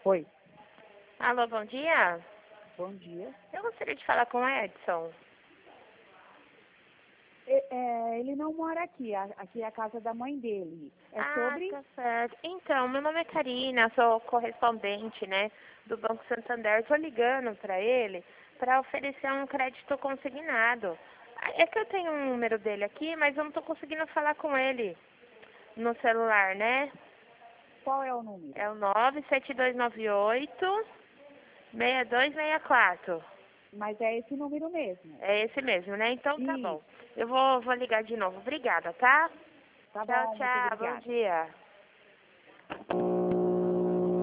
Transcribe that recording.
Oi, Alô, bom dia. bom dia. Eu gostaria de falar com o Edson. Ele não mora aqui, aqui é a casa da mãe dele. É Ah, sobre? tá certo. Então, meu nome é Karina, sou correspondente, né, do Banco Santander. Estou ligando para ele para oferecer um crédito consignado. É que eu tenho um número dele aqui, mas eu não estou conseguindo falar com ele no celular, né? Qual é o número? É o 97298-6264. Mas é esse número mesmo. É esse mesmo, né? Então tá bom. Isso, Eu vou ligar de novo. Obrigada, tá? tá Tchau, bom, muito tchau. Bom obrigada. dia.